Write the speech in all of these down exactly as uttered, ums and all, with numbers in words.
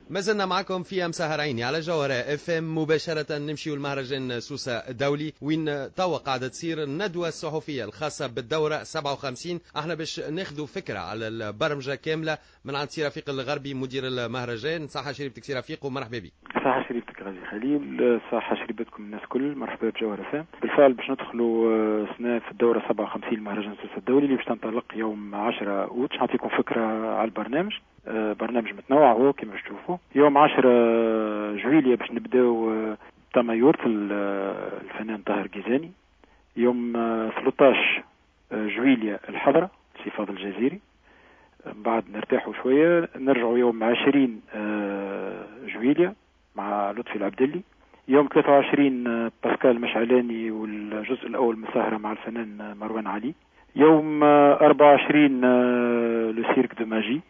ما زلنا معكم في أمسا هرعيني على جوهرة اف ام مباشرة. نمشيو المهرجان سوسة الدولي وين توا قاعدة تصير الندوة الصحفية الخاصة بالدورة سبعة وخمسين. احنا باش ناخذوا فكرة على البرمجة كاملة من عند سي رفيق الغربي مدير المهرجان. صحة شريبتك سي رفيق ومرحبا بك. صحة شريبتك غالي خليل، صحة شريبتكم الناس كل، مرحبا بجوهرة فام. بالفعل باش ندخلوا سنة في الدورة سبعة وخمسين مهرجان سوسة الدولي اللي باش تنطلق يوم عشرة أوت. باش نعطيكم فكرة على البرنامج. برنامج متنوع هو كما باش تشوفوا. يوم عشرة جويلية باش نبداو تمايورت الفنان طاهر جيزاني. يوم ثلاثة عشر جويلية الحضرة سي فاضل الجزيري. بعد نرتاحوا شوية نرجعوا يوم عشرين جويلية مع لطفي العبدلي. يوم ثلاثة وعشرين باسكال مشعلاني والجزء الأول من السهرة مع الفنان مروان علي. يوم أربعة وعشرين لو سيرك دو ماجي،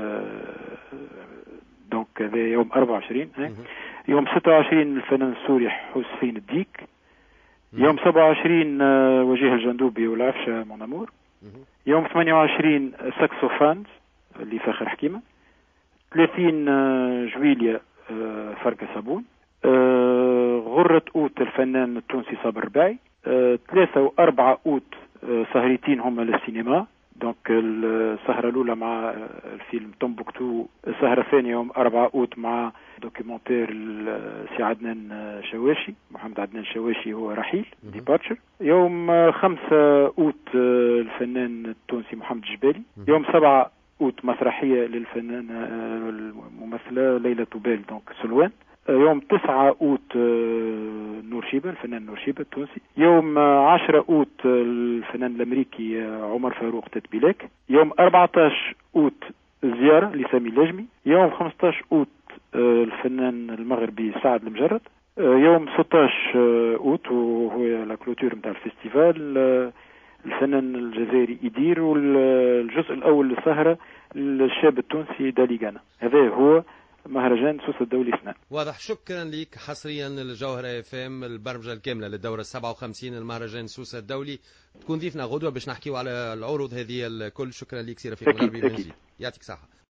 دونك هذا يوم أربعة وعشرين. يوم ستة وعشرين الفنان السوري حسين الديك. يوم سبعة وعشرين وجيه الجندوبي والعفشة مون امور. يوم ثمانية وعشرين ساكسوفانز اللي فاخر حكيمة. ثلاثين جويلية فرقة صابون. غرة أوت الفنان التونسي صابر رباعي. ثلاثة وأربعة أوت سهرتين هما للسينما، دونك السهرة الأولى مع الفيلم تومبوكتو، السهرة الثانية يوم أربعة أوت مع دوكيومنتير سي عدنان شواشي، محمد عدنان شواشي هو رحيل ديبارتشر. يوم خمسة أوت الفنان التونسي محمد جبالي. يوم سبعة أوت مسرحية للفنانة الممثلة ليلى طوبال دونك سلوان. يوم تسعة أوت نور شيبة الفنان نور شيبة التونسي. يوم عشرة أوت الفنان الأمريكي عمر فاروق تتبيلاك. يوم أربعة عشر أوت زيارة لسامي اللجمي. يوم خمسة عشر أوت الفنان المغربي سعد المجرد. يوم ستة عشر أوت وهو لا كلوتور نتاع الفيستيفال الفنان الجزائري إدير، والجزء الأول للسهرة الشاب التونسي داليغانا. هذا هو مهرجان سوسة الدولي سنة. واضح. شكرا لك. حصريا الجوهرة اف ام البرمجة الكاملة للدورة سبعة وخمسين المهرجان سوسة الدولي. تكون ضيفنا غدوة باش نحكيو على العروض هذه الكل. شكرا لك سي رفيق الغربي من جديد. يعطيك صحة.